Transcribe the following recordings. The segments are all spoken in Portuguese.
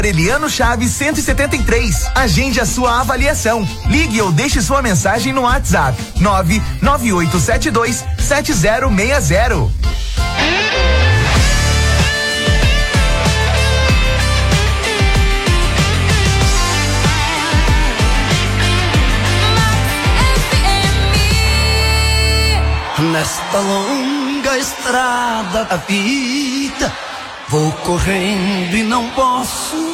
Eliano Chaves 173. Agende a sua avaliação. Ligue ou deixe sua mensagem no WhatsApp 998727060. Nesta longa estrada da vida, vou correndo e não posso.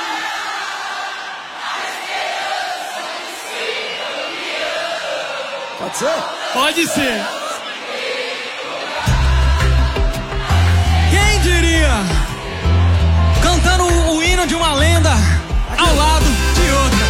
Pode ser? Pode ser. Quem diria? Cantando o hino de uma lenda ao lado de outra.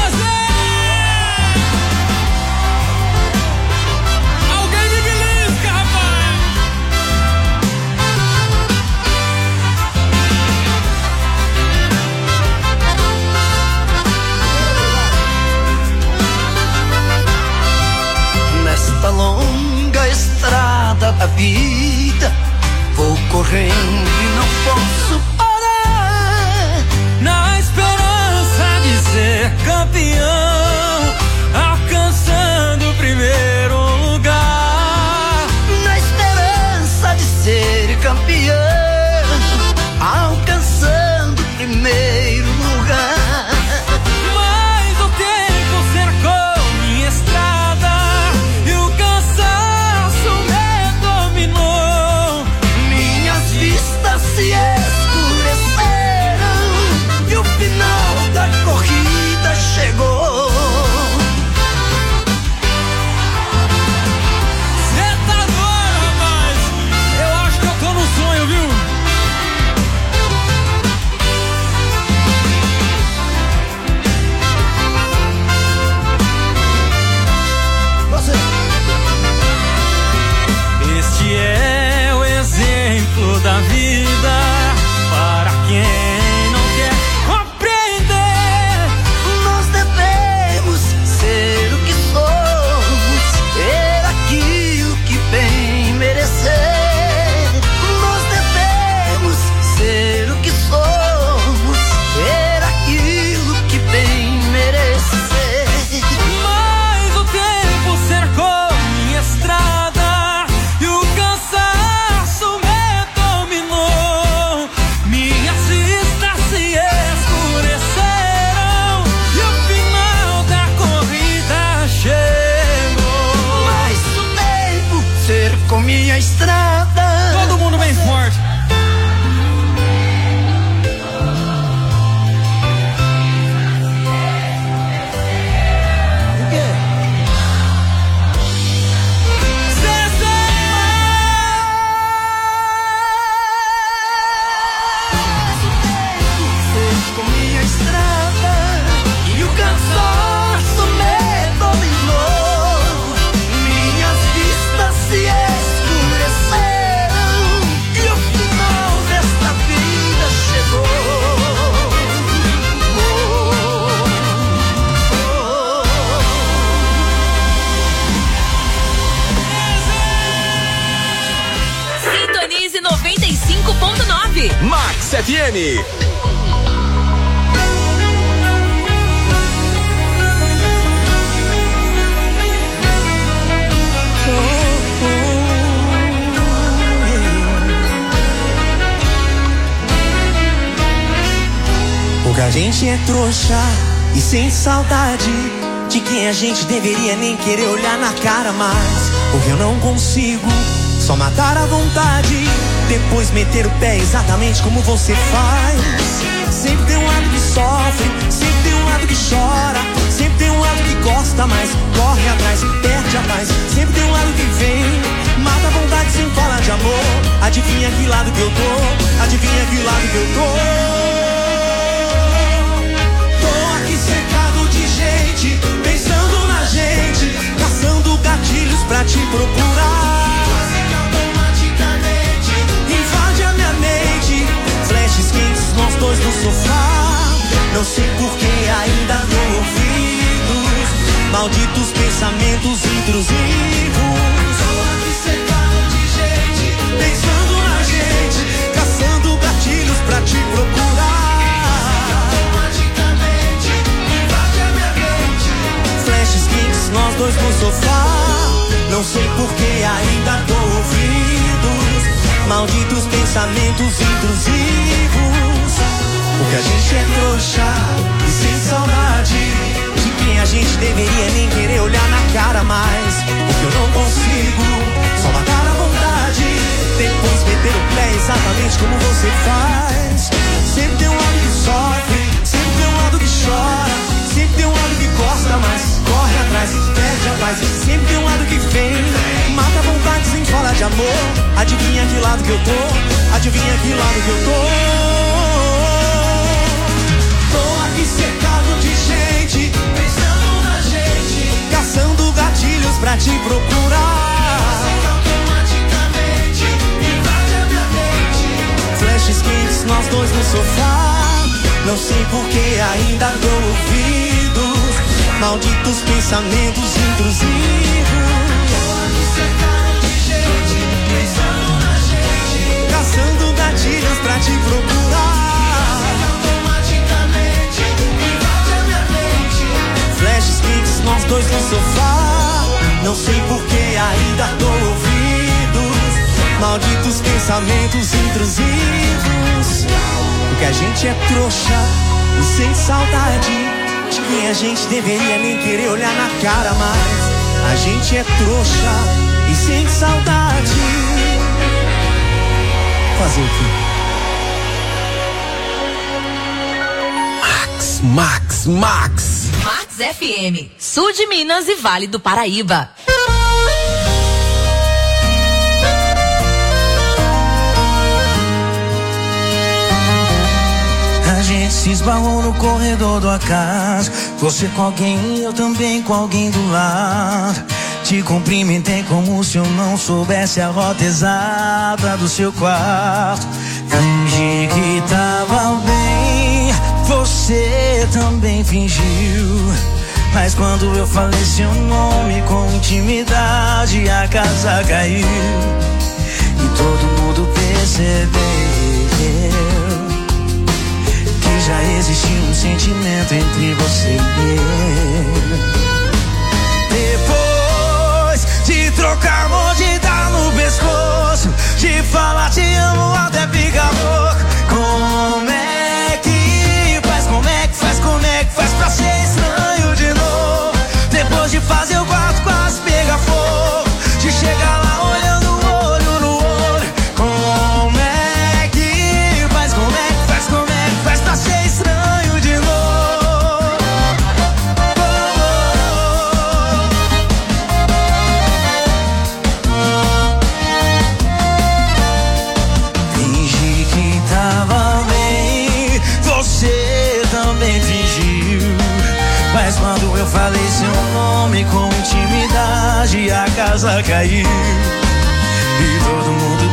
Nesta longa estrada da vida, vou correndo e não posso parar. Na esperança de ser campeão, alcançando o primeiro lugar. Na esperança de ser campeão, alcançando o primeiro lugar. Mas o tempo cercou minha estrada e o cansaço me dominou. Minhas vistas se escureceram e o final da corrida chegou. Cê tá doido, rapaz? Eu acho que eu tô no sonho, viu? Você. Este é o exemplo da vida para quem não quer compreender. Nós devemos ser o que somos, ter aquilo que bem merecer. Nós devemos ser o que somos, ter aquilo que bem merecer. Mas o tempo cercou minha estrada e o cansaço me dominou. Minhas vistas se escureceram e o final da corrida chegou. Mas o tempo cercou minha estrada. Todo mundo bem forte. O quê? Cercou minha estrada e o cansaço me dominou. Minhas vistas se escureceram e o final desta vida chegou. Sintonize 95.9. Max FM. Pouca gente é trouxa e sente saudade de quem a gente deveria nem querer olhar na cara mais. Porque eu não consigo só matar a vontade, depois meter o pé exatamente como você faz. Sempre tem um lado que sofre, sempre tem um lado que chora, sempre tem um lado que gosta mais, corre atrás, perde a paz. Sempre tem um lado que vem, mata a vontade sem falar de amor. Adivinha que lado que eu tô, adivinha que lado que eu tô. Tô aqui cercado de gente, pensando na gente, caçando gatilhos pra te procurar. Invade a minha mente, flashes quentes, nós dois no sofá. Não sei por que ainda dou ouvidos, malditos pensamentos intrusivos. Tô aqui cercado de gente, pensando na gente, caçando gatilhos pra te procurar. Não sei por que ainda dou ouvidos. Malditos pensamentos intrusivos. Porque a gente é trouxa e sem saudade de quem a gente deveria nem querer olhar na cara mais. Porque eu não consigo só matar a vontade, depois meter o pé exatamente como você faz. Sempre tem um lado que sofre, sempre tem um lado que chora, sempre tem um lado que gosta, mas corre atrás, perde a paz. Sempre tem um lado que vem, mata a vontade sem falar de amor. Adivinha que lado que eu tô? Adivinha que lado que eu tô? Tô aqui cercado de gente, pensando na gente, caçando gatilhos pra te procurar. Automaticamente invade a minha mente. Flashes quentes, nós dois no sofá. Não sei por que ainda dou ouvidos. Malditos pensamentos intrusivos. Tô aqui cercado de gente, pensando na gente, caçando gatilhos pra te procurar. Flashes quentes, nós dois no sofá. Não sei por que ainda dou ouvidos. Malditos pensamentos intrusivos. Porque a gente é trouxa e sem saudade de quem a gente deveria nem querer olhar na cara mais. A gente é trouxa e sem saudade. Fazer o quê? Max. Max FM, Sul de Minas e Vale do Paraíba. A gente se esbarrou no corredor do acaso. Você com alguém, eu também com alguém do lado. Te cumprimentei como se eu não soubesse a rota exata do seu quarto. Fingi que tava bem, você também fingiu. Mas quando eu falei seu nome com intimidade, a casa caiu. E todo mundo percebeu que já existia um sentimento entre você e eu. Depois de trocar mordida no pescoço, de falar te amo até ficar louco. Como é que faz, como é que faz, como é que faz pra ser estranho de novo? Depois de fazer o quarto quase pegar fogo, de chegar lá olhando olho no olho. Como é que faz, como é que faz, como é que faz pra ser estranho de novo? Fingi que tava bem, você também fingiu. Mas quando eu falei seu nome com intimidade, a casa caiu. E todo mundo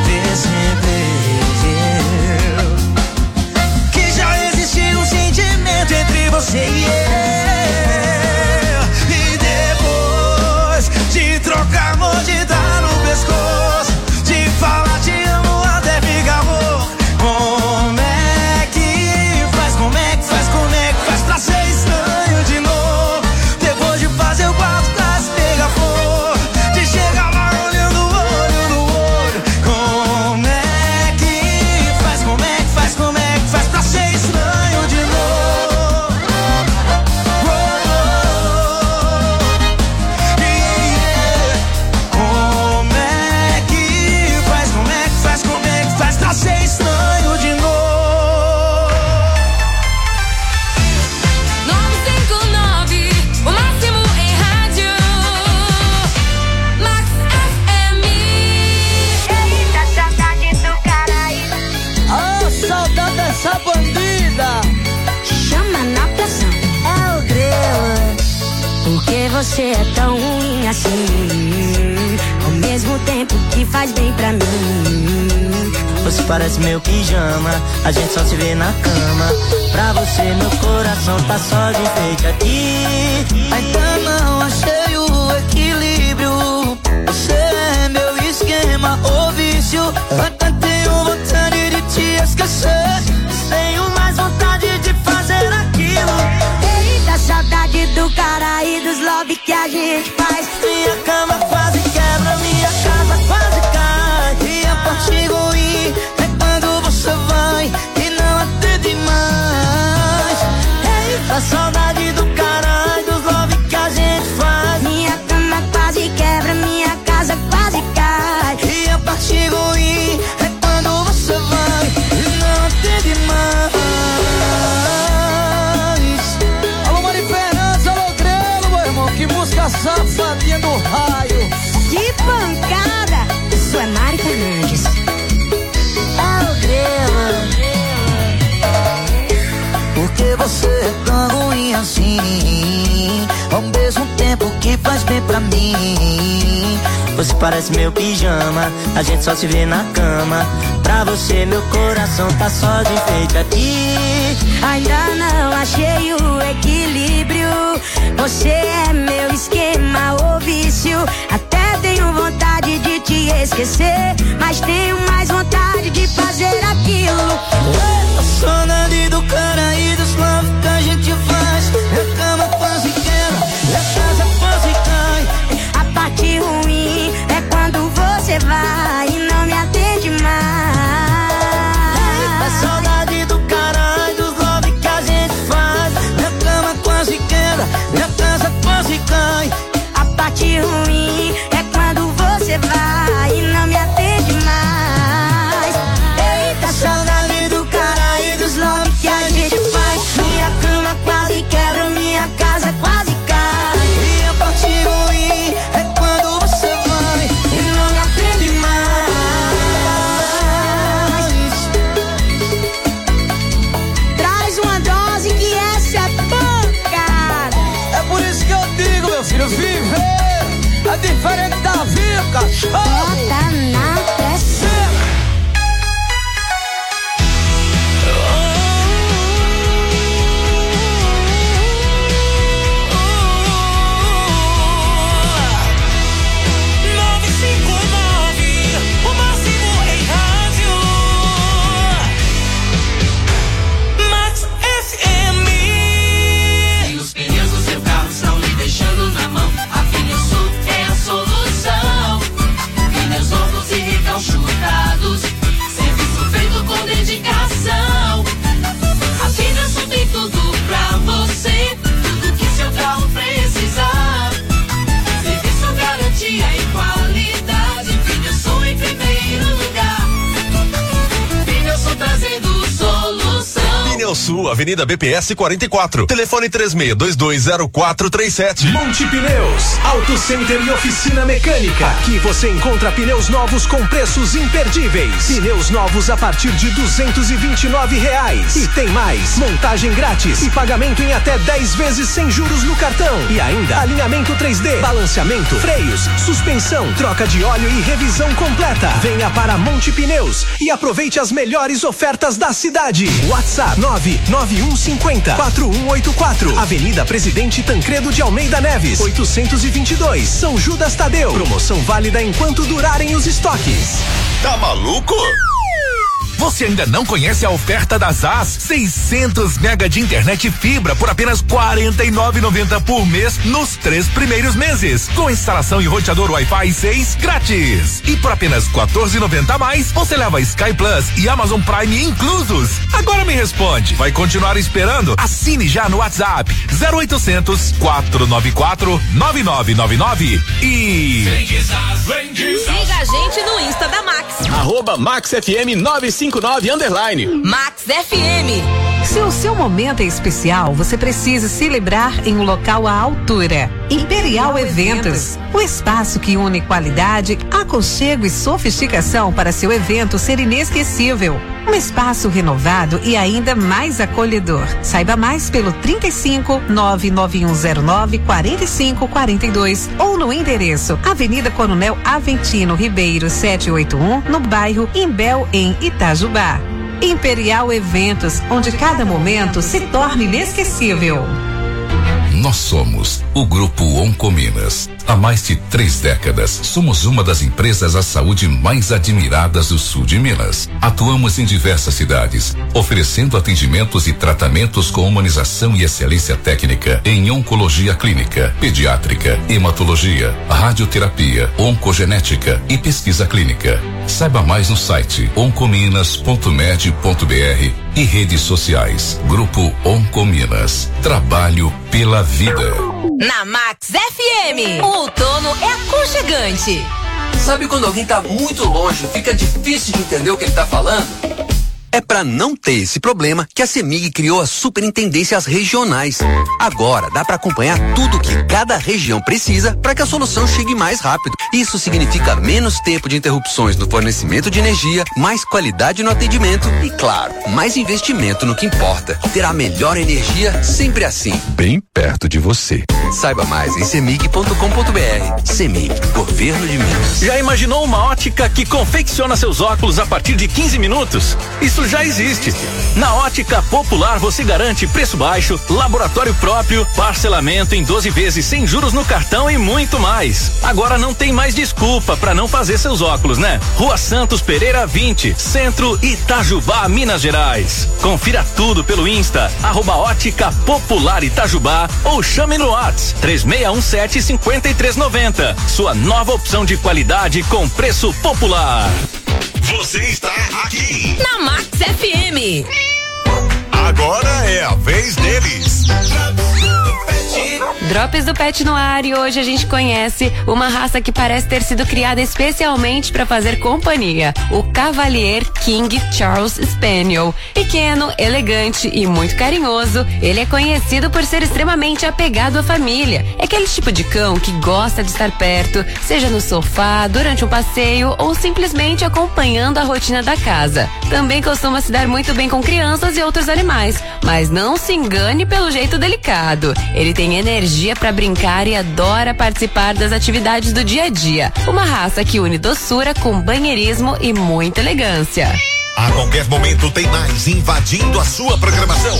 percebeu que já existia um sentimento entre você e eu. E depois de trocar mordida no pescoço, de falar te amo até ficar louco. Como é que faz, como é que faz, como é que faz pra ser estranho de novo? Depois de fazer o quarto quase pegar fogo, de chegar lá olhando olho no olho. Como é que faz, como é que faz, como é que faz pra ser estranho de novo? Como é que faz, como é que faz, como é que faz pra ser estranho de novo? 959, o máximo em rádio. Max FM. Eita, saudade do Caraíba. Oh, saudade dessa bandida. Chama na pressão. É o grelo. Por que você é tão ruim assim? Ao mesmo tempo que faz bem pra mim. Você parece meu pijama, a gente só se vê na cama. Pra você meu coração tá só de enfeite aqui. Ainda não achei o equilíbrio. Você é meu esquema ou vício. Até tenho vontade de te esquecer, tenho mais vontade de fazer aquilo. Eita, saudade do cara e dos love que a gente faz. Minha cama quase quebra. pancada. Isso é Mari Fernandes. É o grelo. Por que você é tão ruim assim? Ao mesmo tempo que faz bem pra mim. Você parece meu pijama, a gente só se vê na cama. Pra você meu coração tá só de enfeite aqui. Ainda não achei o equilíbrio. Você é meu esquema ou vício. Até tenho vontade de te esquecer, mas tenho mais vontade de fazer aquilo. A saudade do cara e dos love que a gente faz. A cama quase quebra, e a casa quase cai. A parte ruim é quando você vai e não me atende mais. A saudade do cara e dos love que a gente faz. A cama quase quebra, e a casa quase cai. A parte ruim é quando você vai e não me atende mais. Eita, saudade do cara e dos love que a gente faz. Minha cama quase quebra, minha casa quase cai. E a parte ruim é quando você vai E não me atende mais. Traz uma dose que essa é pancada. É por isso que eu digo, meu filho, viver é diferente da vida, cachorro. Bota na pressão. Chutados, serviço feito com dedicação. A Pneusul tem tudo pra você, tudo que seu carro precisar. Serviço, garantia e qualidade. Pneusul em primeiro lugar. Pneusul trazendo solução. Pneusul, Avenida BPS 44. Telefone 36220437. Monte Pneus, Auto Center e oficina mecânica. Aqui você encontra pneus novos com preços imperdíveis. Pneus novos a partir de R$229. E tem mais, montagem grátis e pagamento em até 10 vezes sem juros no cartão. E ainda alinhamento 3D, balanceamento, freios, suspensão, troca de óleo e revisão completa. Venha para Monte Pneus e aproveite as melhores ofertas da cidade. WhatsApp 99150-4184. Avenida Presidente Tancredo de Almeida Neves, 822, São Judas Tadeu. Promoção válida enquanto durarem os estoques. Tá maluco? Você ainda não conhece a oferta da ZAS? 600 mega de internet fibra por apenas R$ 49,90 por mês nos 3 primeiros meses, com instalação e roteador Wi-Fi 6 grátis. E por apenas R$ 14,90 a mais, você leva Sky Plus e Amazon Prime inclusos. Agora me responde, vai continuar esperando? Assine já no WhatsApp 0800 494 9999 e Siga a gente no Insta da Max. @MaxFM959 _. Max FM. Se o seu momento é especial, você precisa celebrar em um local à altura. Imperial Eventos, o espaço que une qualidade, aconchego e sofisticação para seu evento ser inesquecível. Um espaço renovado e ainda mais acolhedor. Saiba mais pelo 35 99109 4542 ou no endereço Avenida Coronel Aventino Ribeiro 781, no bairro Imbel, em Itajubá. Imperial Eventos, onde cada momento se torna inesquecível. Nós somos o Grupo Oncominas. Há mais de 3 décadas, somos uma das empresas à saúde mais admiradas do sul de Minas. Atuamos em diversas cidades, oferecendo atendimentos e tratamentos com humanização e excelência técnica em oncologia clínica, pediátrica, hematologia, radioterapia, oncogenética e pesquisa clínica. Saiba mais no site oncominas.med.br e redes sociais. Grupo Oncominas. Trabalho pela vida. Na Max FM, o outono é aconchegante. Sabe quando alguém tá muito longe, fica difícil de entender o que ele tá falando? É para não ter esse problema que a CEMIG criou as superintendências regionais. Agora dá para acompanhar tudo que cada região precisa para que a solução chegue mais rápido. Isso significa menos tempo de interrupções no fornecimento de energia, mais qualidade no atendimento e, claro, mais investimento no que importa. Ter a melhor energia sempre assim. Bem perto de você. Saiba mais em cemig.com.br. CEMIG, Governo de Minas. Já imaginou uma ótica que confecciona seus óculos a partir de 15 minutos? Isso já existe. Na Ótica Popular você garante preço baixo, laboratório próprio, parcelamento em 12 vezes sem juros no cartão e muito mais. Agora não tem mais desculpa para não fazer seus óculos, né? Rua Santos Pereira 20, Centro, Itajubá, Minas Gerais. Confira tudo pelo Insta, @Ótica Popular Itajubá ou chame no WhatsApp 3617-5390. Sua nova opção de qualidade com preço popular. Você está aqui na Max FM. Agora é a vez deles. Drops do Pet no ar e hoje a gente conhece uma raça que parece ter sido criada especialmente para fazer companhia, o Cavalier King Charles Spaniel. Pequeno, elegante e muito carinhoso, ele é conhecido por ser extremamente apegado à família. É aquele tipo de cão que gosta de estar perto, seja no sofá, durante um passeio ou simplesmente acompanhando a rotina da casa. Também costuma se dar muito bem com crianças e outros animais, mas não se engane pelo jeito delicado. Ele tem energia para brincar e adora participar das atividades do dia a dia. Uma raça que une doçura com banheirismo e muita elegância. A qualquer momento tem mais invadindo a sua programação.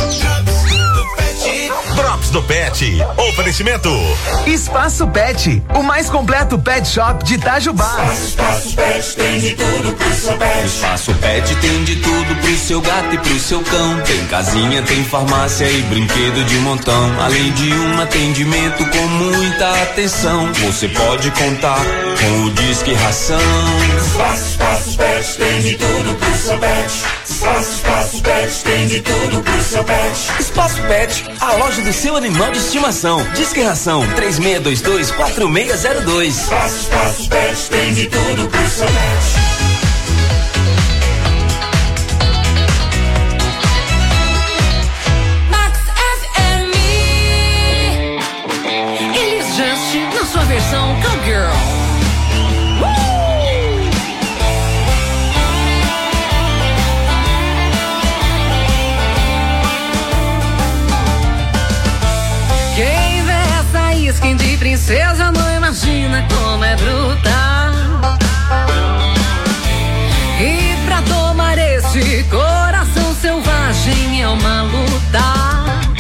Drops do Pet. Oferecimento Espaço Pet, o mais completo pet shop de Itajubá. Espaço Pet tem de tudo pro seu pet. Espaço Pet tem de tudo pro seu gato e pro seu cão. Tem casinha, tem farmácia e brinquedo de montão. Além de um atendimento com muita atenção. Você pode contar com o Disque Ração. Espaço Pet tem de tudo pro seu pet. Espaço Pet tem de tudo pro seu pet. Espaço Pet, a loja do seu animal de estimação. Disque Ração 3622-4602. Espaço Pet tem de tudo pro seu pet. Sua versão Cowgirl. Quem vê essa skin de princesa não imagina como é brutal. E pra tomar esse coração selvagem é uma luta.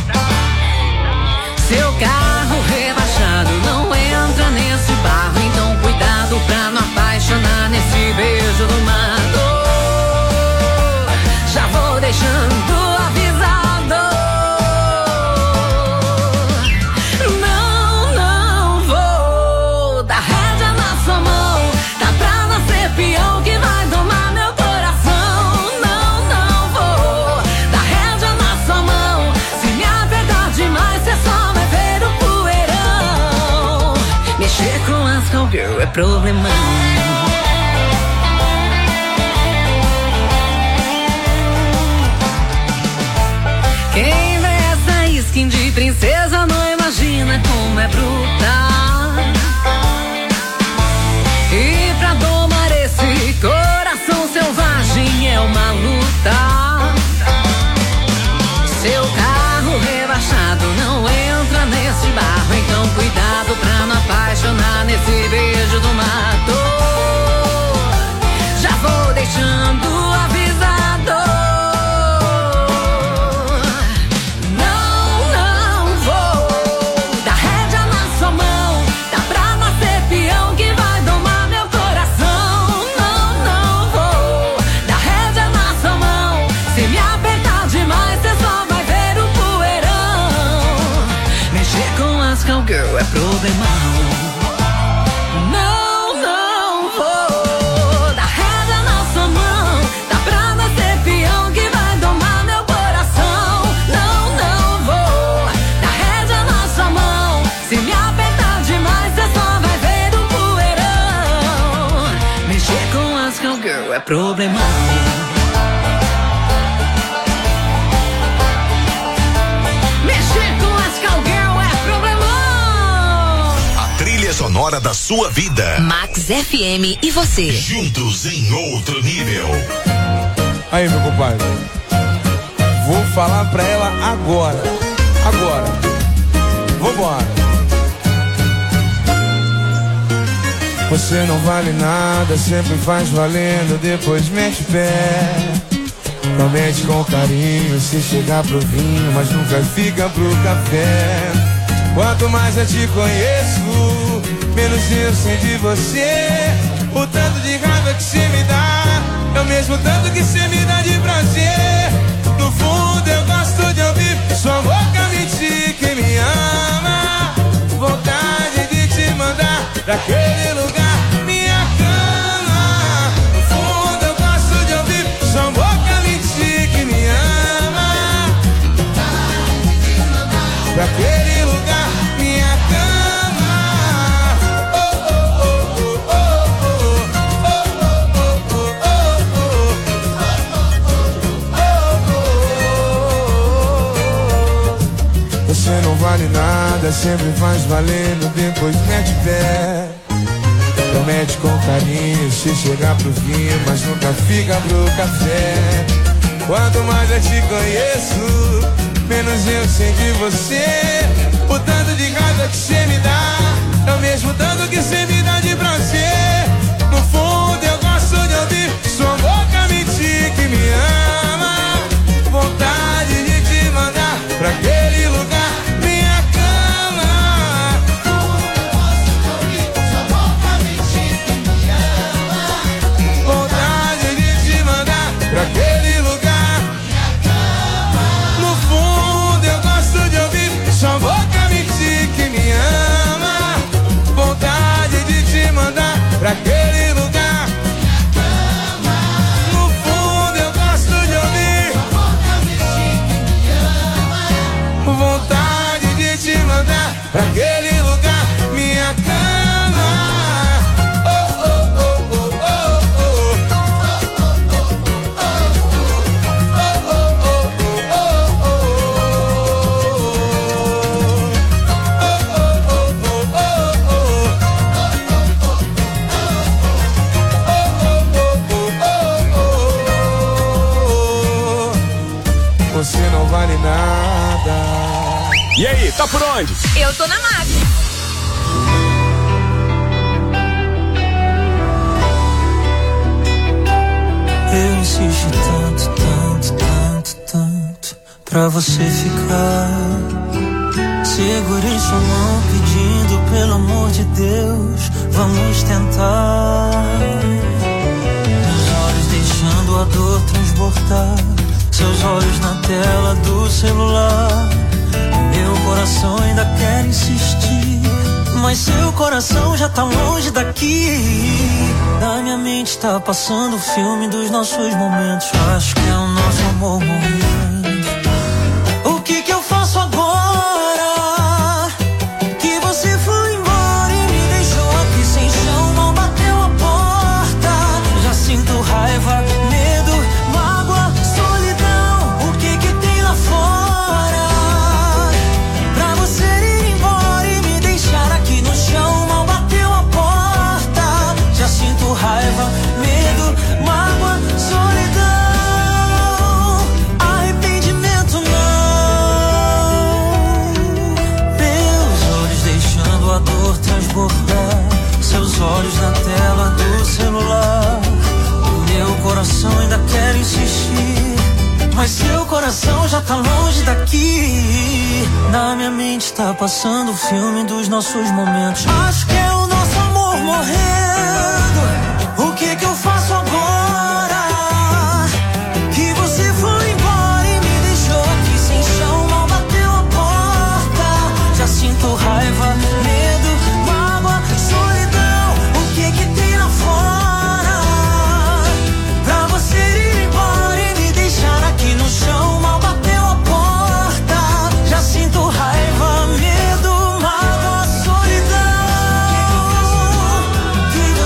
Seu carro rebaixado não entra nesse barro, então cuidado pra não apaixonar nesse beijo do mato. Já vou deixando avisado. Não vou dar rédea na sua mão. Tá pra nascer peão que vai domar meu coração. Não vou dar rédea na sua mão. Se me apertar demais, cê só mexer com as cowgirl é problemão. Quem vê essa skin de princesa não imagina como é brutal. E pra domar esse coração selvagem é uma luta. Seu carro rebaixado não entra nesse barro, então cuidado pra não apaixonar nesse beijo do mato. Já vou deixando avisado. Não vou dar rédea na sua mão. Dá pra nascer peão que vai domar meu coração. Não vou dar rédea na sua mão. Se me apertar demais, cê só vai ver o poeirão. Mexer com as cowgirl é problemão. Não vou dar rédea na sua mão. Dá pra nascer peão que vai domar meu coração. Não vou dar rédea na sua mão. Se me apertar demais, cê só vai ver o poeirão. Mexer com as cowgirl é problemão. sonora da sua vida. Max FM e você. Juntos em outro nível. Aí, meu compadre. Vou falar pra ela agora. Vambora. Você não vale nada, sempre faz valendo, depois mete pé. Promete com carinho, se chegar pro vinho, mas nunca fica pro café. Quanto mais eu te conheço, menos eu sei de você. O tanto de raiva que você me dá é o mesmo tanto que você me dá de prazer. No fundo eu gosto de ouvir sua boca mentir que me ama. Vontade de te mandar pra aquele lugar, minha cama. No fundo eu gosto de ouvir sua boca mentir que me ama. Vontade de te mandar pra aquele lugar, minha cama. Você não vale nada, sempre faz valendo, depois mete pé. Promete com carinho, se chegar pro vinho, mas nunca fica pro café. Quanto mais eu te conheço, menos eu sei de você. O tanto de raiva que você me dá é o mesmo tanto que você me dá de prazer. No fundo eu gosto de ouvir sua boca mentir que me ama. Vontade de te mandar pra aquele lugar, minha cama. Eu gosto de ouvir sua boca mentir que me ama. Vontade de te mandar pra aquele lugar, minha cama. No fundo eu gosto de ouvir sua boca mentir que me ama. Vontade de te mandar pra aquele lugar, minha cama. No fundo eu gosto de ouvir sua boca mentir que me ama. Vontade de te mandar pra aquele lugar, minha cama. Oh, oh, oh, oh, oh, você não vale nada. E aí, tá por onde? Eu tô na Max. Eu insisti tanto pra você ficar. Segurei sua mão pedindo pelo amor de Deus, vamos tentar. Meus olhos deixando a dor transbordar, seus olhos na tela do celular. Meu coração ainda quer insistir, mas seu coração já tá longe daqui. Na minha mente tá passando o filme dos nossos momentos. Acho que é o nosso amor morrendo. O que eu faço agora? Que você foi embora e me deixou aqui sem chão. Mal bateu a porta. Já sinto raiva, medo, mágoa, solidão. O que tem lá fora? Pra você ir embora e me deixar aqui no chão. Mal bateu a porta. Já sinto raiva, medo, mágoa, solidão. Arrependimento não. Meus olhos deixando a dor transbordar, seus olhos na tela do celular. O meu coração ainda quer insistir, mas seu coração já tá longe daqui. Na minha mente tá passando o filme dos nossos momentos. Acho que é o nosso amor morrendo. O que eu faço agora? Que você foi embora e me deixou aqui sem chão. Mal bateu a porta. Já sinto raiva, medo, mágoa, solidão. O que tem lá fora? Pra você ir embora e me deixar aqui no chão. Mal bateu a porta. Já sinto raiva, medo, mágoa, solidão. Que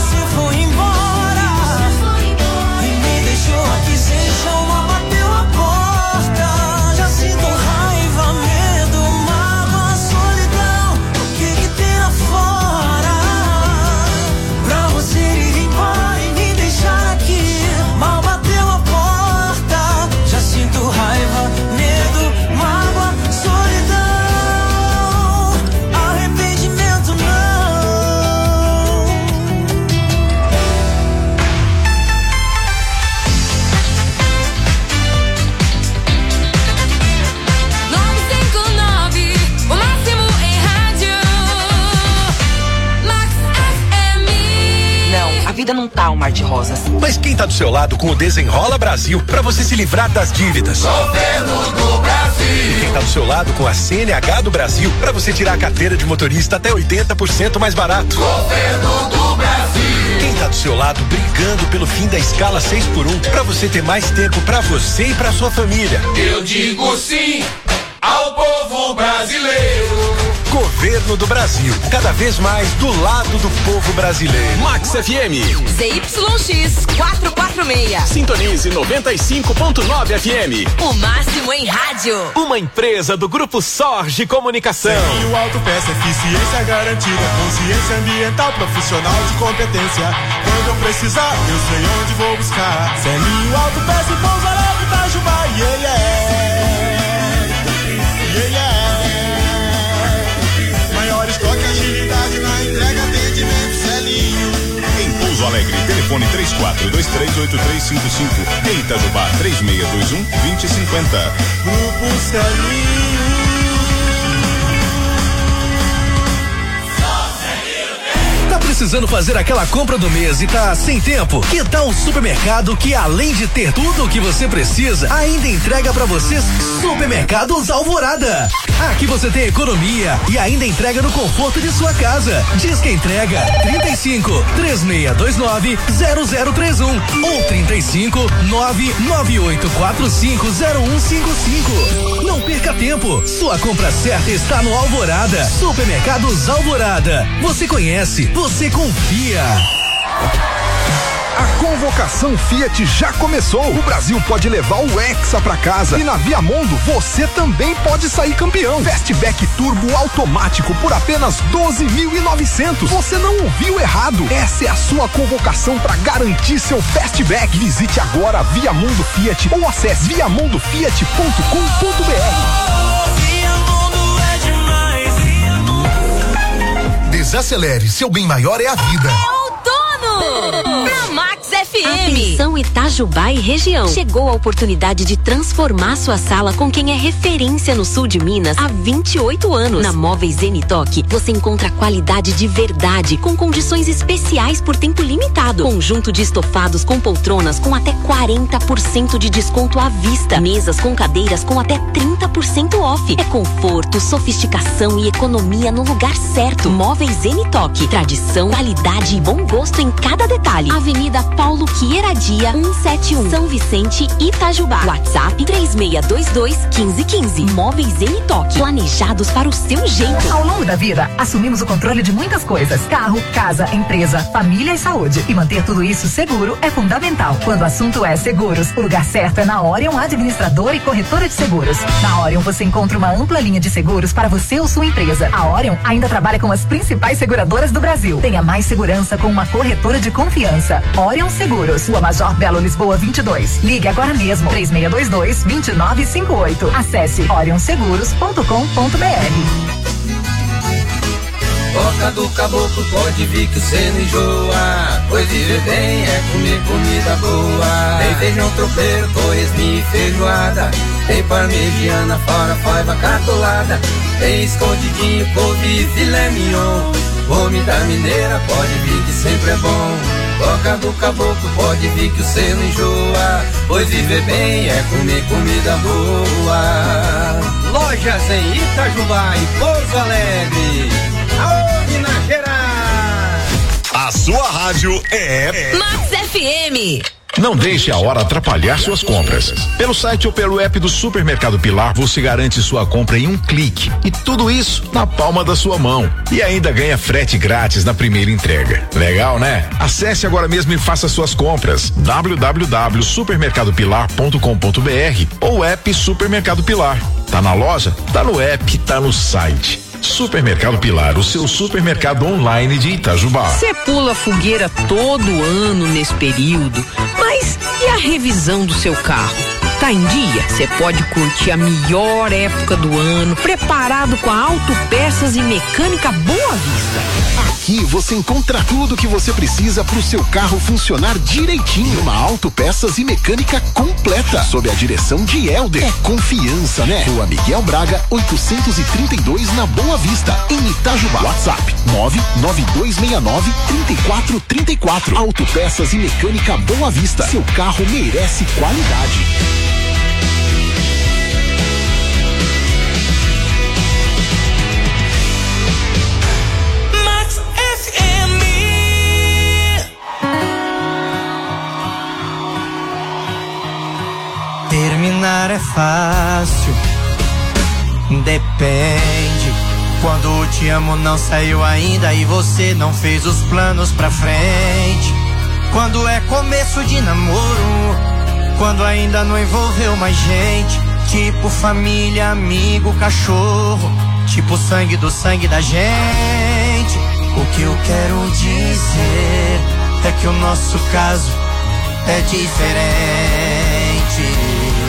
vida não tá um mar de rosas. Mas quem tá do seu lado com o Desenrola Brasil, pra você se livrar das dívidas? Governo do Brasil. Quem tá do seu lado com a CNH do Brasil, pra você tirar a carteira de motorista até 80% mais barato? Governo do Brasil. Quem tá do seu lado brigando pelo fim da escala 6x1, pra você ter mais tempo pra você e pra sua família? Eu digo sim ao povo brasileiro. Governo do Brasil, cada vez mais do lado do povo brasileiro. Max FM. ZYX 446. Sintonize 95.9 FM. O máximo em rádio. Uma empresa do Grupo Sorge Comunicação. Selinho Autopeça, eficiência garantida, consciência ambiental, profissional de competência. Quando eu precisar, eu sei onde vou buscar. Selinho Autopeça e Pouso Alegre, Itajubá, yeah, yeah. Yeah, yeah. Maior estoque, agilidade na entrega, atendimento, Selinho. Em Pouso Alegre, telefone 34238355. Em Itajubá, 3621-2050. Grupo Selinho. Tá precisando fazer aquela compra do mês e tá sem tempo? Que tal um supermercado que, além de ter tudo o que você precisa, ainda entrega pra vocês? Supermercados Alvorada. Aqui você tem economia e ainda entrega no conforto de sua casa. Diz que entrega 35 3629 0031 ou 35 99845 0155. Não perca tempo. Sua compra certa está no Alvorada. Supermercados Alvorada. Você conhece, você confia. A convocação Fiat já começou. O Brasil pode levar o Hexa pra casa. E na Viamondo você também pode sair campeão. Fastback Turbo automático por apenas 12.900. Você não ouviu errado. Essa é a sua convocação para garantir seu Fastback. Visite agora a Viamondo Fiat ou acesse viamondofiat.com.br. Desacelere, seu bem maior é a vida. Na Max FM. Atenção Itajubá e região. Chegou a oportunidade de transformar sua sala com quem é referência no sul de Minas há 28 anos. Na Móveis Zenitoc, você encontra qualidade de verdade com condições especiais por tempo limitado. Conjunto de estofados com poltronas com até 40% de desconto à vista. Mesas com cadeiras com até 30% off. É conforto, sofisticação e economia no lugar certo. Móveis Zenitoc. Tradição, qualidade e bom gosto em cada detalhe. Avenida Paulo Quieradia, 171, São Vicente, Itajubá. WhatsApp 3622-1515. Móveis Zenitoc, planejados para o seu jeito. Ao longo da vida, assumimos o controle de muitas coisas: carro, casa, empresa, família e saúde. E manter tudo isso seguro é fundamental. Quando o assunto é seguros, o lugar certo é na Orion Administradora e Corretora de Seguros. Na Orion você encontra uma ampla linha de seguros para você ou sua empresa. A Orion ainda trabalha com as principais seguradoras do Brasil. Tenha mais segurança com uma corretora de confiança. Orion Seguros, Rua Major Belo Lisboa 22. Ligue agora mesmo, 3622-2958. Acesse orionseguros.com.br. Boca do caboclo pode vir que cê não enjoa, pois viver bem é comer comida boa. Tem feijão tropeiro, torresminho e feijoada, tem parmegiana, fora faiva catolada, tem escondidinho, couve e filé mignon. Fome da mineira pode vir que sempre é bom. Boca do caboclo pode vir que cê não enjoa, pois viver bem é comer comida boa. Lojas em Itajubá e Pouso Alegre. Aô, Minas Gerais! A sua rádio é Max FM. Não deixe a hora atrapalhar suas compras. Pelo site ou pelo app do Supermercado Pilar, você garante sua compra em um clique. E tudo isso na palma da sua mão. E ainda ganha frete grátis na primeira entrega. Legal, né? Acesse agora mesmo e faça suas compras. www.supermercadopilar.com.br ou app Supermercado Pilar. Tá na loja? Tá no app, tá no site. Supermercado Pilar, o seu supermercado online de Itajubá. Você pula fogueira todo ano nesse período, mas e a revisão do seu carro? está em dia, você pode curtir a melhor época do ano, preparado com a Autopeças e Mecânica Boa Vista. Aqui você encontra tudo que você precisa para o seu carro funcionar direitinho. Uma Autopeças e Mecânica completa, sob a direção de Helder. É confiança, né? Rua Miguel Braga, 832 na Boa Vista, em Itajubá. WhatsApp 99269-3434. Autopeças e Mecânica Boa Vista. Seu carro merece qualidade. Terminar é fácil, depende. Quando o te amo não saiu ainda e você não fez os planos pra frente. Quando é começo de namoro, quando ainda não envolveu mais gente. Tipo família, amigo, cachorro, tipo sangue do sangue da gente. O que eu quero dizer é que o nosso caso é diferente.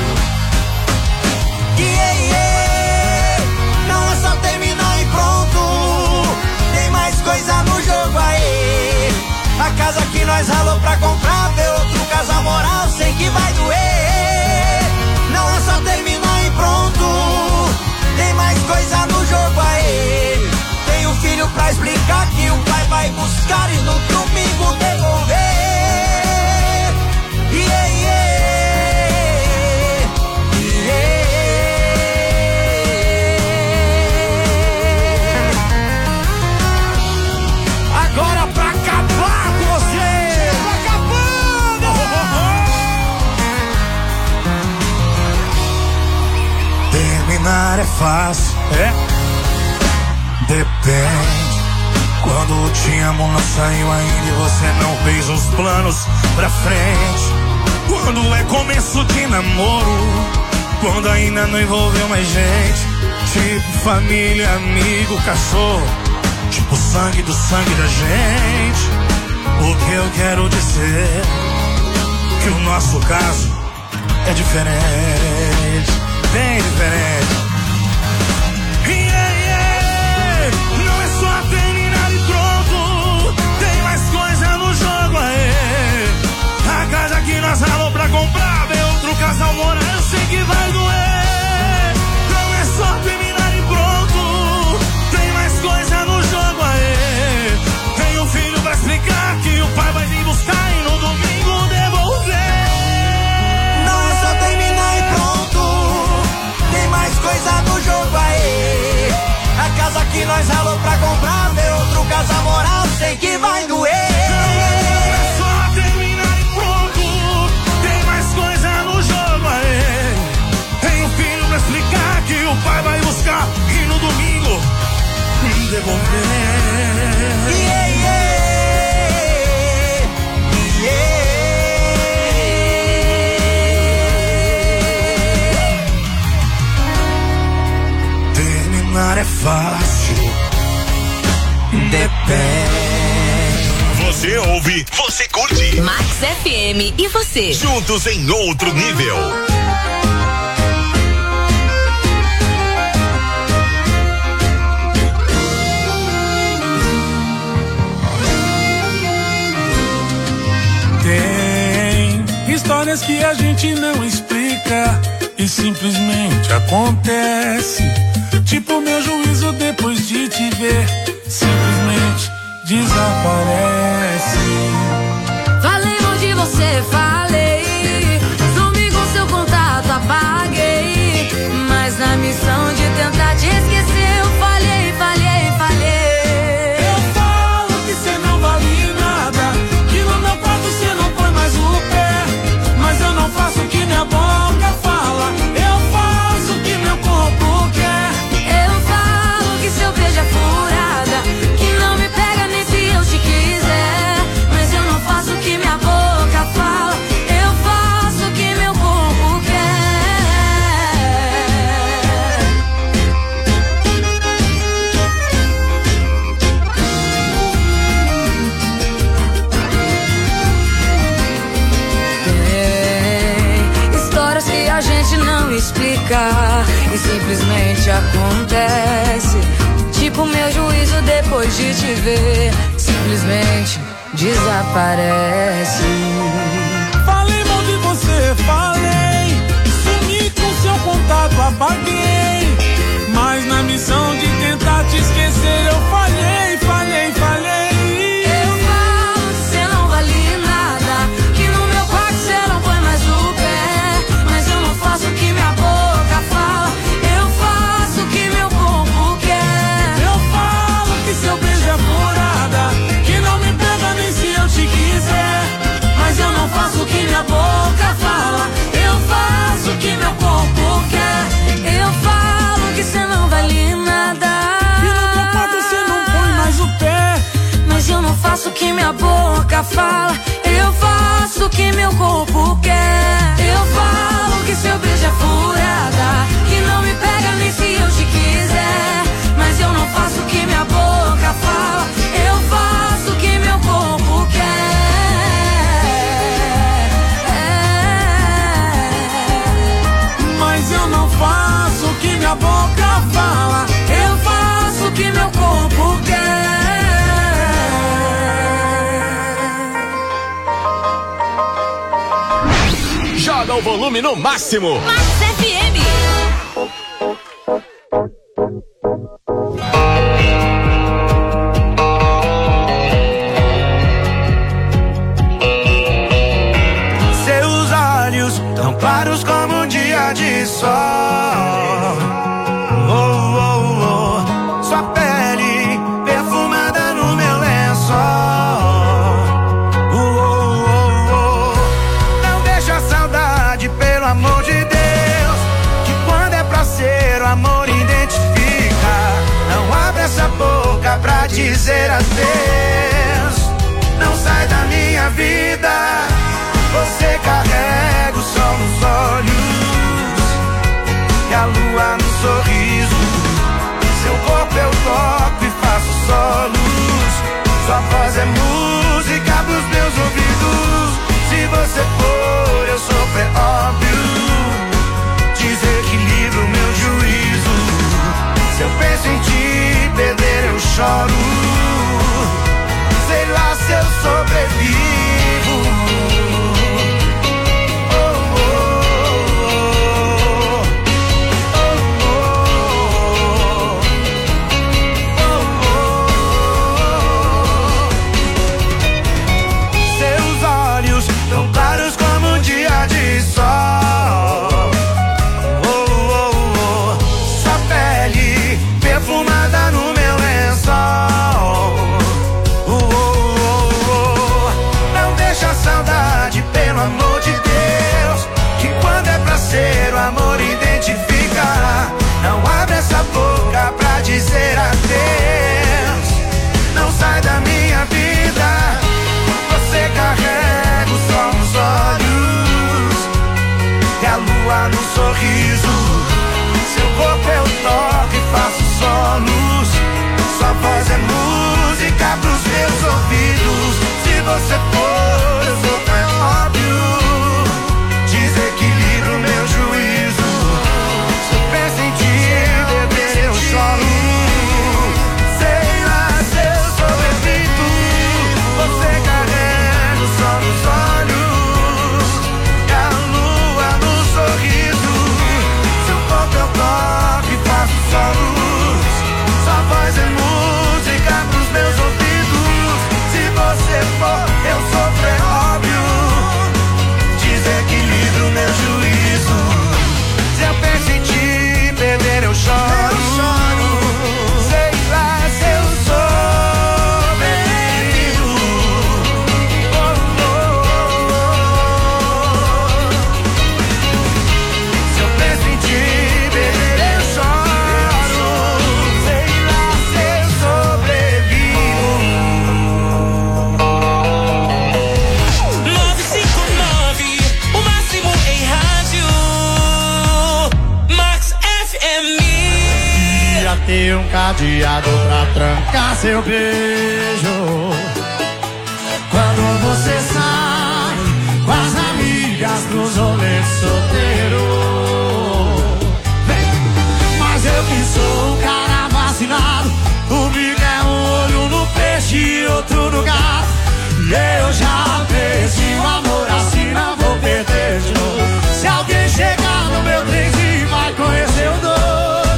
Não é só terminar e pronto, tem mais coisa no jogo aí. A casa que nós ralou pra comprar, ver outro casal moral, sei que vai doer. Não é só terminar e pronto, tem mais coisa no jogo aí. Tem um filho pra explicar que o pai vai buscar e no domingo devolver. Agora pra acabar com você, tá acabando. Terminar é fácil, depende. Quando te amo não saiu ainda e você não fez os planos pra frente. Quando é começo de namoro, quando ainda não envolveu mais gente. Tipo família, amigo, cachorro, tipo sangue do sangue da gente. O que eu quero dizer que o nosso caso é diferente, bem diferente. Não é só terminar e pronto, tem mais coisa no jogo aí. A casa que nós ralou pra comprar, ver outro casal morar, eu sei que vai doer. Não é só terminar e pronto, tem mais coisa no jogo aí. Tem um filho pra explicar que o pai vai vir buscar e no domingo devolver. Não é só terminar e pronto, tem mais coisa no jogo aí. A casa que nós ralou pra comprar, ver outro casal morar, sei que vai doer. Explicar que o pai vai buscar e no domingo devolver. Terminar é fácil, depende. Você ouve, você curte. Max FM e você. Juntos em outro nível. Histórias que a gente não explica e simplesmente acontece. Tipo meu juízo depois de te ver, simplesmente desaparece. Falei onde você falei, sumi com seu contato, apaguei. Mas na missão de tentar te esquecer, eu falhei, falhei, falhei. Eu falo que cê não vale nada, que no meu quarto cê não põe mais o pé. Mas eu não faço o que minha boca fala, eu faço o que meu corpo quer. Eu falo que seu beijo é furada, que não me pega nem se eu te quiser. Mas eu não faço o que minha boca fala, eu faço o que meu corpo quer. explicar e simplesmente acontece. Tipo meu juízo depois de te ver, simplesmente desaparece. Falei mal de você, falei. Sumi com seu contato, apaguei. Mas na missão de tentar te esquecer eu falhei, falhei, falhei. Eu falo que cê não vale nada, que no meu quarto cê não põe mais o pé. Mas eu não faço o que minha boca fala, eu faço o que meu corpo quer. Eu falo que seu beijo é furada, que não me pega nem se eu te quiser. Mas eu não faço o que minha boca fala, eu faço o que meu corpo quer. Eu falo que cê não vale nada, e no meu quarto cê não põe mais o pé. mas eu não faço o que minha boca fala, eu faço o que meu corpo quer. Eu falo que seu beijo é furada, que não me pega nem se eu te quiser. Mas eu não faço o que minha boca fala, eu faço o que meu corpo quer. Mas eu não faço o que minha boca fala, eu faço o que meu corpo quer. Joga o volume no máximo. Max FM. Seus olhos tão claros como um dia de sol. Oh, oh, oh. Sua pele perfumada no meu lençol. Oh, oh, oh, oh. Não deixa a saudade, pelo amor de Deus, que quando é pra ser o amor identifica. Não abre essa boca pra dizer adeus. Não sai da minha vida, você carrega o sol nos olhos e a lua no sorriso. Seu corpo eu toco e faço solos. Sua voz é música pros meus ouvidos. Se você for, eu sofro, é óbvio. Desequilibro meu juízo. Se eu penso em te perder, eu choro. Sei lá se eu sobrevivo. Tão claros como um dia de sol. Oh, oh, oh. Sua pele perfumada no meu lençol. Oh, oh, oh, oh. Não deixa a saudade, pelo amor de Deus, que quando é pra ser o amor identifica. Não abre essa boca pra dizer adeus. Não sai da minha vida, você carrega o sol nos olhos e a lua no sorriso. Seu corpo eu toco e faço solos. Sua voz é música pros meus ouvidos. Se você for, eu sou, é óbvio. Desequilibro meu juízo. Se eu penso em te beber, eu choro. Sei lá se eu sobrevivo. Você carrega o sol nos olhos e a lua no sorriso. Seu corpo eu toco e faço solos. Sua voz é música pros meus ouvidos. Se você for, eu sofro, é óbvio. Desequilibro meu juízo. Se eu penso em te perder, eu choro. Sei lá se eu sobrevivo. Se eu penso em te perder, eu choro. Sei lá se eu sobrevivo. 959, o máximo em rádio. Max FM. Ia ter um cadeado pra trancar seu beijo. Quando você sai com as amigas pros rolês solteiros. eu que sou um cara vacinado. Comigo é um olho no peixe e outro no gato. E eu já perdi o amor, assim não vou perder de novo. Se alguém chegar no meu trenzinho vai conhecer o doido.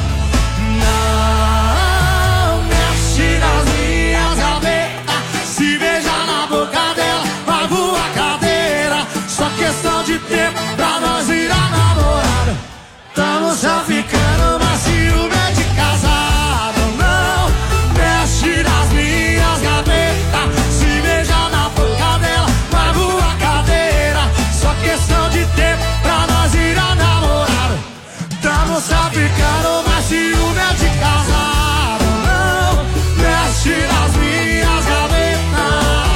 Não mexe nas minhas gavetas. Se beijar na boca dela vai voar cadeira. Só questão de tempo pra nós virar namorado. Tamo só ficando, mas ciúme é de casado. Não mexe nas minhas gavetas. Se beijar na boca dela vai voar cadeira. Só questão de tempo pra nós virar namorado. Tamo só ficando, mas ciúme é de casado. Não mexe nas minhas gavetas.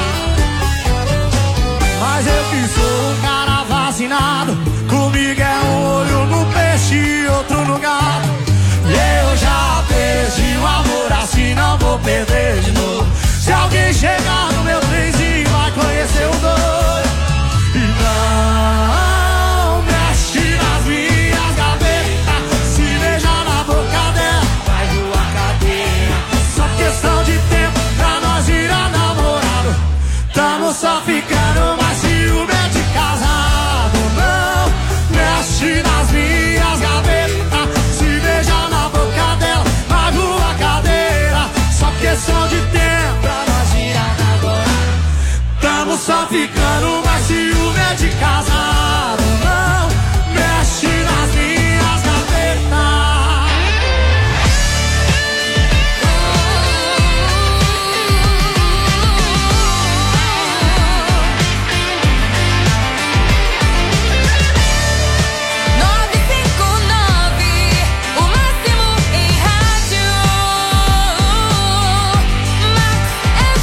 Mas eu que sou um cara vacinado. Comigo é um olho no peixe e outro no gato. E eu já perdi o amor, assim não vou perder de novo. Se alguém chegar no meu trenzinho vai conhecer o doido. E não mexe nas minhas gavetas. Se beijar na boca dela vai voar cadeira. Só questão de tempo pra nós virar namorado. Tamo só ficando, mas ciúme é de casado. Não mexe nas minhas gavetas. Se beijar na boca dela vai voar cadeira. Só questão de tempo pra nós virar namorado. Tamo só ficando, mas ciúme é de casado. Não mexe nas minhas gavetas. O máximo em rádio. Max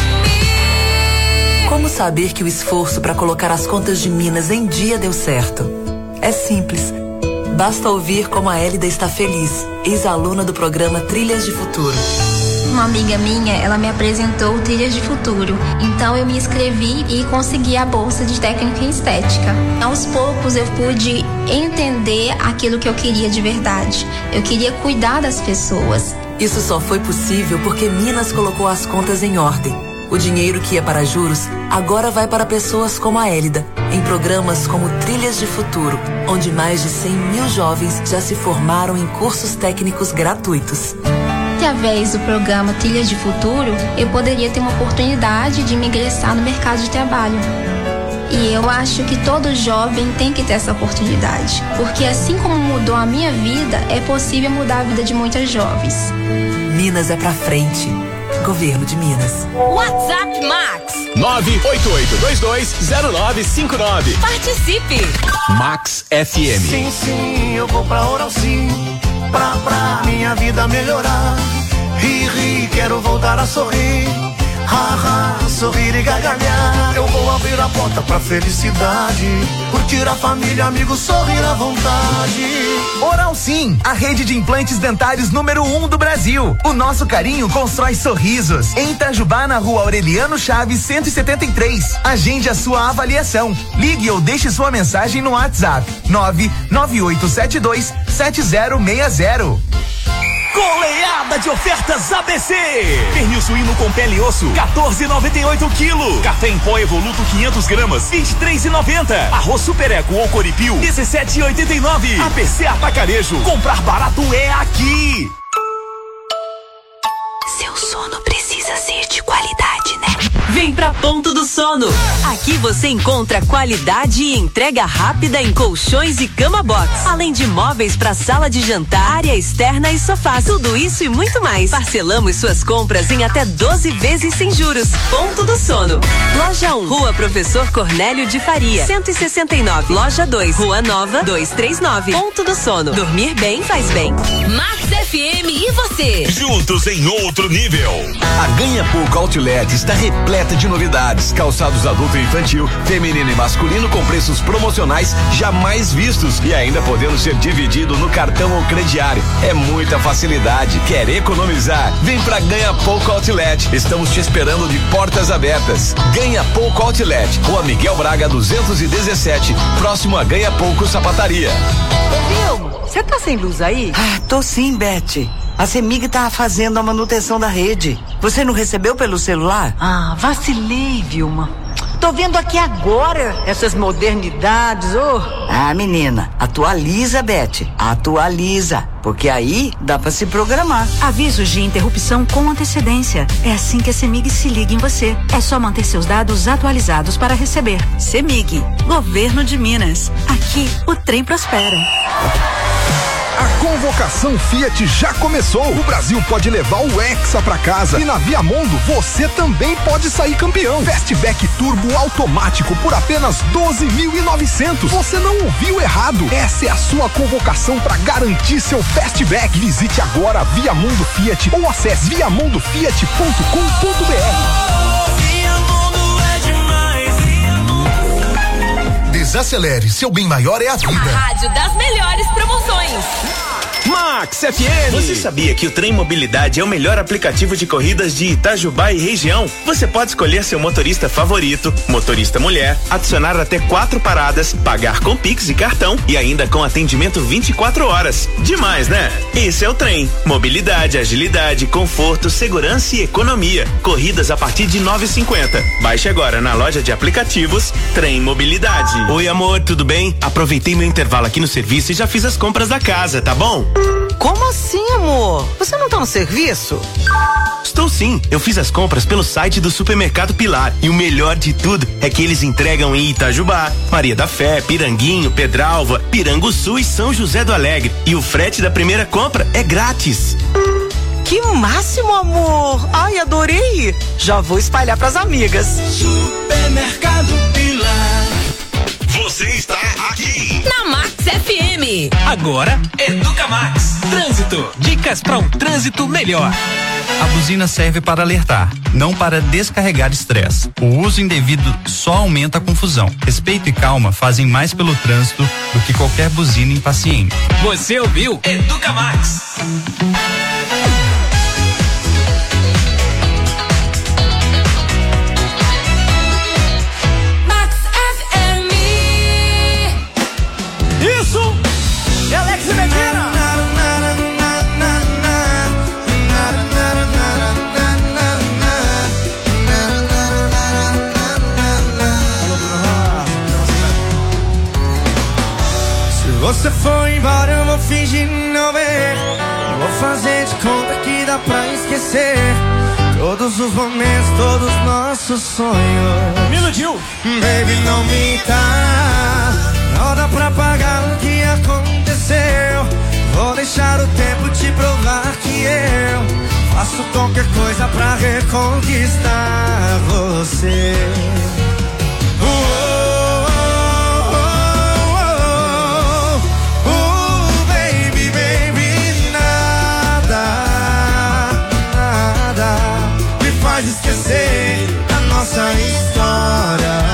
FM. Como saber que o esforço para colocar as contas de Minas em dia deu certo? É simples. Basta ouvir como a Hélida está feliz, ex-aluna do programa Trilhas de Futuro. Uma amiga minha, ela me apresentou o Trilhas de Futuro. Então eu me inscrevi e consegui a bolsa de técnica em estética. Aos poucos eu pude entender aquilo que eu queria de verdade. Eu queria cuidar das pessoas. Isso só foi possível porque Minas colocou as contas em ordem. O dinheiro que ia para juros agora vai para pessoas como a Hélida, em programas como Trilhas de Futuro, onde mais de 100 mil jovens já se formaram em cursos técnicos gratuitos. Através do programa Trilhas de Futuro, eu poderia ter uma oportunidade de me ingressar no mercado de trabalho. E eu acho que todo jovem tem que ter essa oportunidade, porque assim como mudou a minha vida, é possível mudar a vida de muitas jovens. Minas é pra frente. Governo de Minas. WhatsApp Max 988220959. Participe. Max FM. Sim, sim, eu vou pra Oral Sim, pra minha vida melhorar. Ri, quero voltar a sorrir. Sorrir e gargalhar. Eu vou abrir a porta pra felicidade. Curtir a família, amigos, sorrir à vontade. Oral Sim, a rede de implantes dentários número 1 do Brasil. O nosso carinho constrói sorrisos. Em Itajubá, na rua Aureliano Chaves, 173. Agende a sua avaliação. Ligue ou deixe sua mensagem no WhatsApp 998727060. Coleada de ofertas ABC. Pernil suíno com pele e osso, 14,98 o quilo. Café em pó Evoluto 500 gramas, 23,90. Arroz Super Eco ou Coripil, 17,89. ABC Atacarejo, comprar barato é aqui. Seu sono precisa ser de qualidade, né? Vem pra Ponto do Sono. Aqui você encontra qualidade e entrega rápida em colchões e cama box, além de móveis para sala de jantar, área externa e sofás. Tudo isso e muito mais. Parcelamos suas compras em até 12 vezes sem juros. Ponto do Sono. Loja 1, Rua Professor Cornélio de Faria, 169. Loja 2, Rua Nova, 239. Ponto do Sono. Dormir bem faz bem. Max FM e você. Juntos em outro nível. A Ganha Pouco Outlet está repleta de novidades. Calçados adulto e infantil, feminino e masculino com preços promocionais jamais vistos e ainda podendo ser dividido no cartão ou crediário. É muita facilidade. Quer economizar? Vem pra Ganha Pouco Outlet. Estamos te esperando de portas abertas. Ganha Pouco Outlet, Rua Miguel Braga 217, próximo a Ganha Pouco Sapataria. Ouviu? você tá sem luz aí? Ah, tô sim, Beth. A CEMIG tá fazendo a manutenção da rede. Você não recebeu pelo celular? Ah, vacilei, Vilma. Tô vendo aqui agora essas modernidades, Ah, menina, atualiza, Beth. Atualiza. Porque aí dá pra se programar. Avisos de interrupção com antecedência. É assim que a CEMIG se liga em você. É só manter seus dados atualizados para receber. CEMIG, Governo de Minas. Aqui o trem prospera. A convocação Fiat já começou. O Brasil pode levar o Hexa pra casa. E na Viamondo você também pode sair campeão. Fastback Turbo automático por apenas 12.900. Você não ouviu errado. Essa é a sua convocação para garantir seu Fastback. Visite agora Viamondo Fiat ou acesse viamondofiat.com.br. Desacelere, seu bem maior é a vida. A rádio das melhores promoções. Max FM. Você sabia que o Trem Mobilidade é o melhor aplicativo de corridas de Itajubá e região? Você pode escolher seu motorista favorito, motorista mulher, adicionar até 4 paradas, pagar com Pix e cartão e ainda com atendimento 24 horas. Demais, né? Esse é o Trem. Mobilidade, agilidade, conforto, segurança e economia. Corridas a partir de 9,50. Baixe agora na loja de aplicativos Trem Mobilidade. Oi, amor, tudo bem? Aproveitei meu intervalo aqui no serviço e já fiz as compras da casa, tá bom? Como assim, amor? Você não tá no serviço? Estou sim, eu fiz as compras pelo site do Supermercado Pilar e o melhor de tudo é que eles entregam em Itajubá, Maria da Fé, Piranguinho, Pedralva, Piranguçu e São José do Alegre e o frete da primeira compra é grátis. Que máximo, amor! Ai, adorei! Já vou espalhar pras amigas. Supermercado Pilar. Você está aqui na Max FM. Agora, Educa Max. Trânsito. Dicas para um trânsito melhor. A buzina serve para alertar, não para descarregar estresse. O uso indevido só aumenta a confusão. Respeito e calma fazem mais pelo trânsito do que qualquer buzina impaciente. Você ouviu? Educa Max. Isso! É Alex Medina! Se você for embora, eu vou fingir não ver. Vou fazer de conta que dá pra esquecer todos os momentos, todos os nossos sonhos. Me iludiu! Baby, não minta. Não dá pra pagar o que aconteceu. Vou deixar o tempo te provar que eu faço qualquer coisa pra reconquistar você. Baby, baby, nada me faz esquecer a nossa história.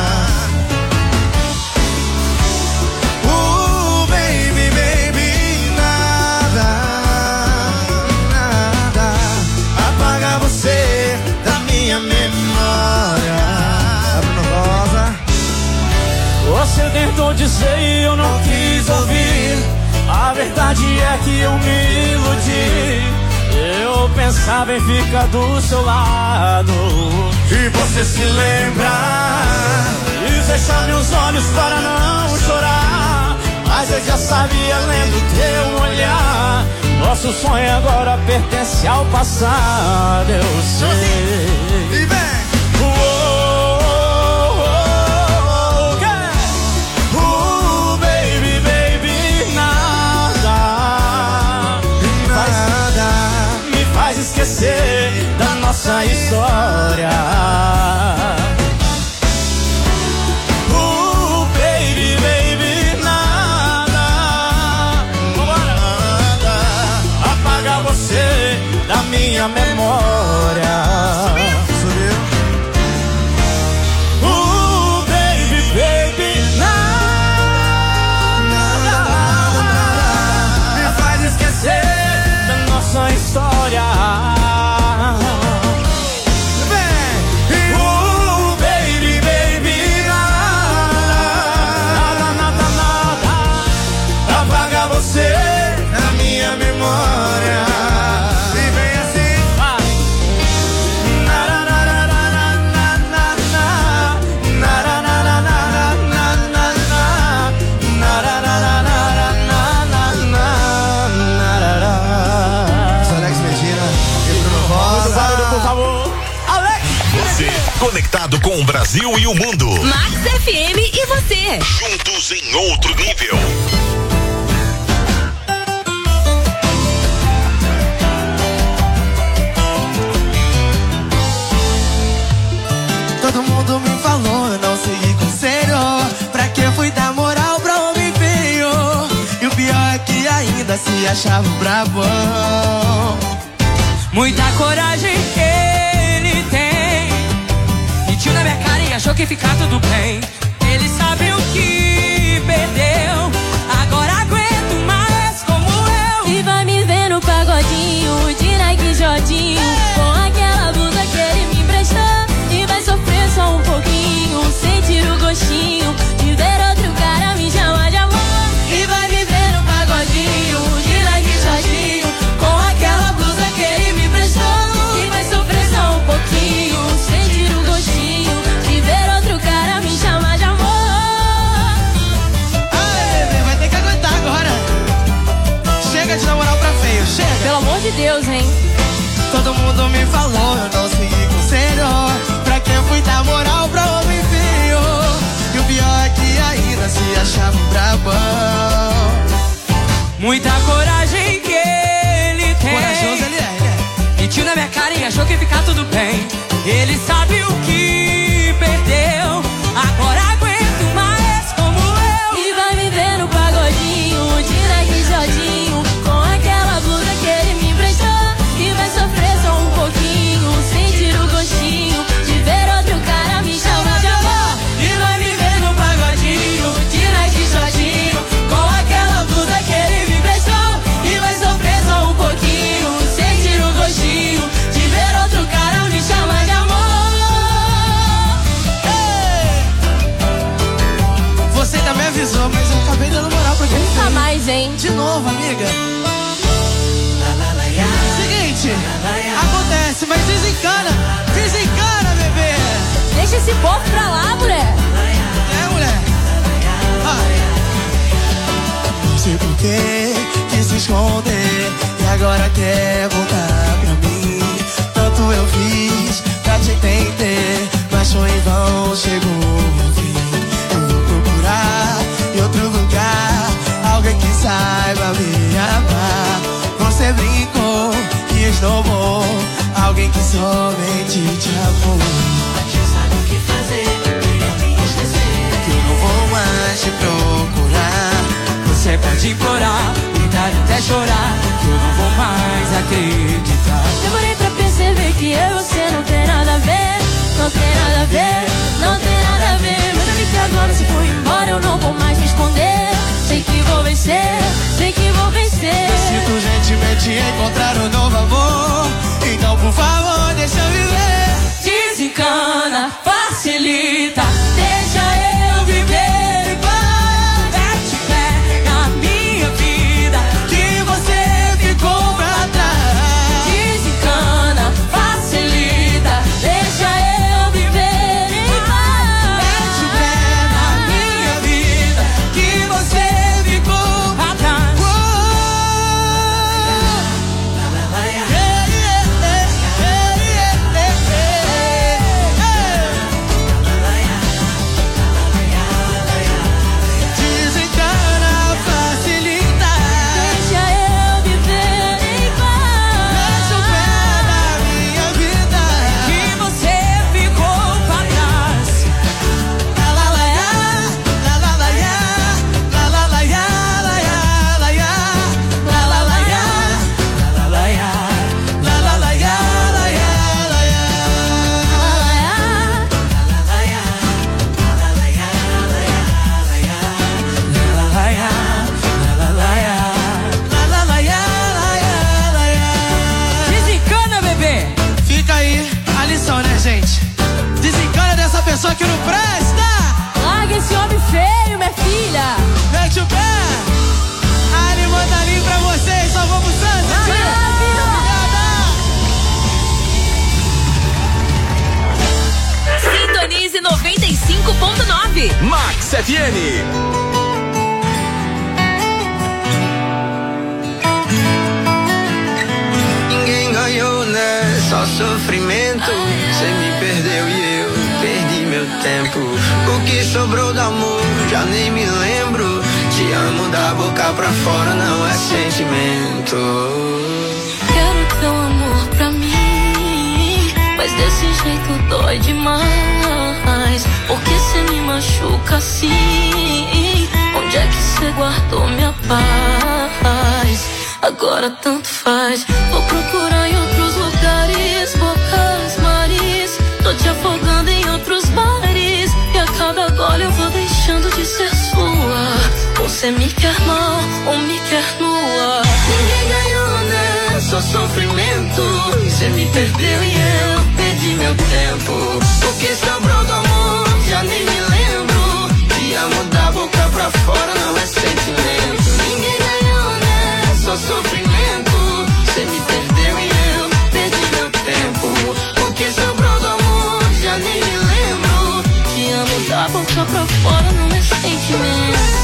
Você tentou dizer e eu não quis ouvir. A verdade é que eu me iludi. Eu pensava em ficar do seu lado e você se lembra e fechar meus olhos para não chorar. Mas eu já sabia lendo teu olhar. Nosso sonho agora pertence ao passado, eu sei. E vem! Esquecer da nossa história. Baby, baby, nada. Apaga você da minha memória. Baby, baby, nada me faz esquecer da nossa história. Você Você, conectado com o Brasil e o mundo. Max FM e você. Juntos em outro nível. Todo mundo me falou, eu não segui conselho. Pra que fui dar moral pra homem feio? E o pior é que ainda se achava brabão. Muita coragem ele tem. Mentiu na minha cara e achou que ia ficar tudo bem. Ele sabe o que perdeu. Agora aguento mais como eu. E vai me ver no pagodinho de Nike Jodinho, com aquela blusa que ele me emprestou. E vai sofrer só um pouquinho, sentir o gostinho de ver outro cara me chamar de amor. E vai me ver no pagodinho de Nike Jodinho, com aquela blusa que ele me emprestou. E vai sofrer só um pouquinho, sentir o gostinho de ver outro cara me chamar de amor. Aê, bebê, vai ter que aguentar agora. Chega de namorar pra feio, chega. Pelo amor de Deus, hein? Todo mundo me falou, eu não segui conselho. Pra que fui dar moral pra homem feio? E o pior é que ainda se achava brabão. Muita coragem que ele tem. Corajoso ele é. Mentiu na minha cara e achou que ia ficar tudo bem. Ele sabe o que perdeu. Agora aguento mais como eu. E vai me ver no pagodinho de Nike Jodinho, com aquela blusa que ele me emprestou. E vai sofrer só um pouquinho, sentir o gostinho de ver outro cara me chamar de amor. E vai me ver no pagodinho de Nike Jodinho, com aquela blusa que ele me emprestou. E vai sofrer só um pouquinho, sentir o gostinho de ver outro cara me chamar de amor. Você ainda me avisou, mas eu acabei dando moral pra quem fez. Nunca mais, hein? De novo, amiga. Seguinte, acontece, mas desencana. Desencana, bebê. Deixa esse povo pra lá, mulher. É, mulher. Não sei por que quis se esconder e agora quer voltar pra mim. Tanto eu fiz pra te entender, mas foi em vão, chegou o fim. Eu vou procurar em outro lugar alguém que saiba me amar. Você brincou e esnobou alguém que somente te amou. Já sabe o que fazer, melhor me esquecer, que eu não vou mais te procurar. Você pode implorar, gritar e até chorar, que eu não vou mais acreditar. Demorei pra perceber que eu e você não tem nada a ver. Não tem nada a ver, não tem nada a ver. Mas eu vi que agora se for embora eu não vou mais me esconder. Sei que vou vencer, sei que vou vencer. Sinto gentilmente encontrar um novo amor, então por favor deixa eu viver. Desencana, facilita, deixa eu viver em paz. Mete pé na minha vida, que você ficou pra trás. Desencana, facilita, deixa eu viver em paz. Mete pé na minha vida, que você ficou pra trás. Desencana, facilita, deixa eu viver em paz. mete o pé na minha vida, Que você ficou pra trás. la la la ya, la la la ya, la la la ya, la ya la ya, la la la ya, la la la ya, la la la ya, la ya la ya, Desencana, bebê. Fica aí a lição, né, gente? Desencana dessa pessoa que não presta. Larga esse homem feio, minha filha. Mete o pé. Ali manda ali pra vocês. Só vamos Santos. Sintonize 95.9. Max FM. Ninguém ganhou nessa. só sofrimento. Cê me perdeu e eu perdi meu tempo. O que sobrou do amor, já nem me lembro. Te amo da boca pra fora, não é sentimento. Quero teu amor pra mim, mas desse jeito dói demais. Porque cê me machuca assim. Onde é que cê guardou minha paz? Agora tanto faz. Vou procurar em outros lugares, bocas, mares. Tô te afogando em outros bares. E a cada gole eu vou deixando de ser sua. Você me quer mal ou me quer nua. Ninguém ganhou, né? Só sofrimento. Você me perdeu e eu perdi meu tempo. O que sobrou do amor, já nem me lembro. Te amo da boca pra fora, não é sentimento. Ninguém ganhou, né? Só sofrimento. Você me perdeu e eu perdi meu tempo. O que sobrou do amor, já nem me lembro. Te amo da boca pra fora, não é sentimento.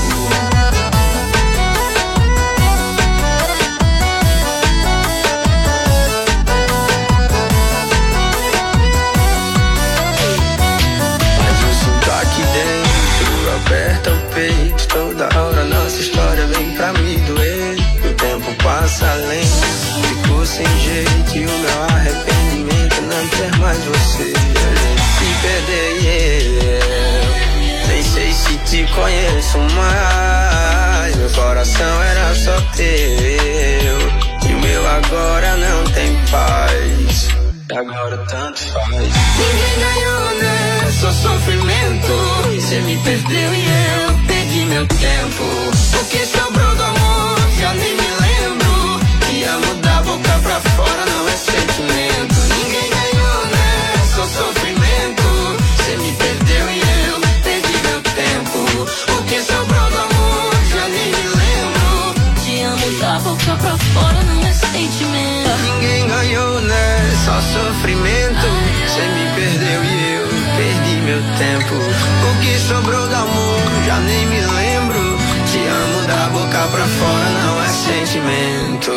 Aperta o peito, toda hora nossa história vem pra me doer. O tempo passa além, fico sem jeito. E o meu arrependimento é não ter mais você. A gente se perder e eu nem sei se te conheço mais. Meu coração era só teu e o meu agora não tem paz. Agora tanto faz. Ninguém ganhou, né? Só sofrimento. Você me perdeu e eu perdi meu tempo. O que sobrou do amor, já nem me lembro. Te amo da boca pra fora, não é sentimento. Ninguém ganhou, né? Só sofrimento. Você me perdeu e eu perdi meu tempo. O que sobrou do amor, já nem me lembro. Te amo da boca pra fora, não é sentimento. Ninguém ganhou, né? Só sofrimento. Você me perdeu e eu perdi meu tempo. O que sobrou do amor, já nem me lembro. Te amo da boca pra fora, não é sentimento.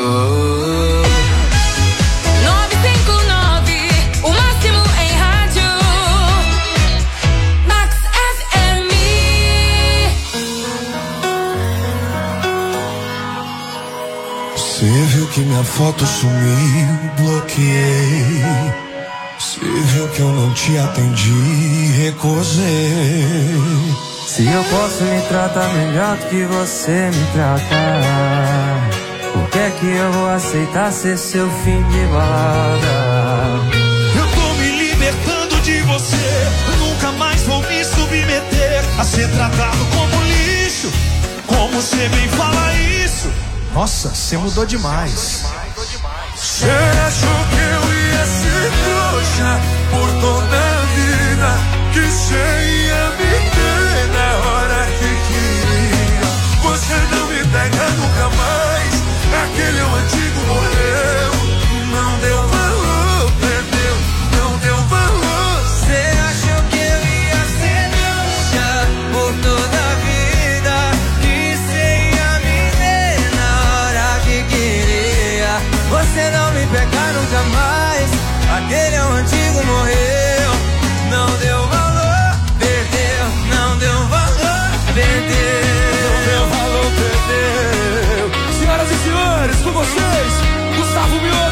959, o máximo em rádio. Max FM. Você viu que minha foto sumiu, bloqueei. Você viu que eu não te atendi, recusei. Se eu posso me tratar melhor do que você me trata, por que é que eu vou aceitar ser seu fim de balada? Eu tô me libertando de você, nunca mais vou me submeter a ser tratado como lixo. Como você bem fala isso? Nossa, você mudou demais. Você achou que eu ia ser trouxa por toda a vida, que você ia me ter na hora que queria. Você não me pega nunca mais, aquele antigo morreu. Não deu valor, perdeu, não deu valor. Você achou que eu ia ser trouxa por toda a vida, que você ia me ter na hora que queria. Você não me pega nunca mais, aquele antigo morreu. Não deu valor, perdeu, não deu valor, perdeu. Não deu valor, perdeu. Senhoras e senhores, com vocês, Gustavo Mioto.